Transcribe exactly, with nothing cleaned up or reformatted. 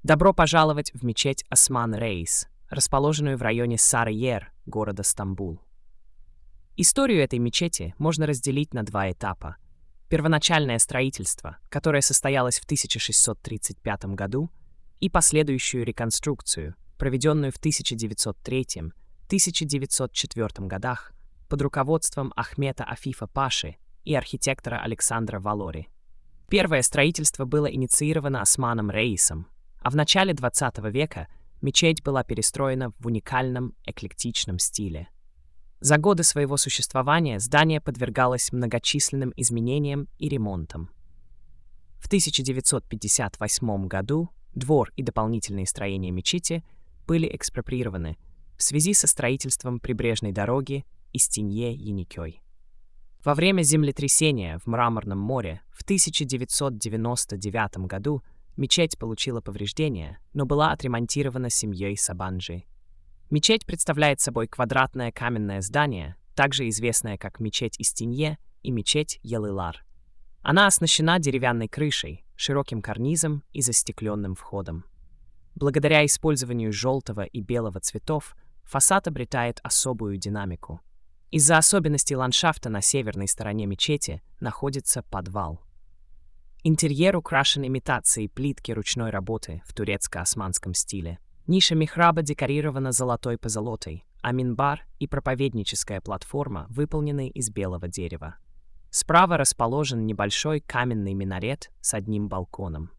Добро пожаловать в мечеть Осман Рейс, расположенную в районе Сарыер, города Стамбул. Историю этой мечети можно разделить на два этапа. Первоначальное строительство, которое состоялось в тысяча шестьсот тридцать пятом году, и последующую реконструкцию, проведенную в тысяча девятьсот третьем — тысяча девятьсот четвёртом годах под руководством Ахмета Афифа Паши и архитектора Александра Валори. Первое строительство было инициировано Османом Рейсом, а в начале двадцатого века мечеть была перестроена в уникальном эклектичном стиле. За годы своего существования здание подвергалось многочисленным изменениям и ремонтам. В тысяча девятьсот пятьдесят восьмом году двор и дополнительные строения мечети были экспроприированы в связи со строительством прибрежной дороги Истинье-Еникёй. Во время землетрясения в Мраморном море в тысяча девятьсот девяносто девятом году мечеть получила повреждения, но была отремонтирована семьей Сабанджи. Мечеть представляет собой квадратное каменное здание, также известное как мечеть Истинье и мечеть Ялылар. Она оснащена деревянной крышей, широким карнизом и застекленным входом. Благодаря использованию желтого и белого цветов фасад обретает особую динамику. Из-за особенностей ландшафта на северной стороне мечети находится подвал. Интерьер украшен имитацией плитки ручной работы в турецко-османском стиле. Ниша михраба декорирована золотой позолотой, а минбар и проповедническая платформа выполнены из белого дерева. Справа расположен небольшой каменный минарет с одним балконом.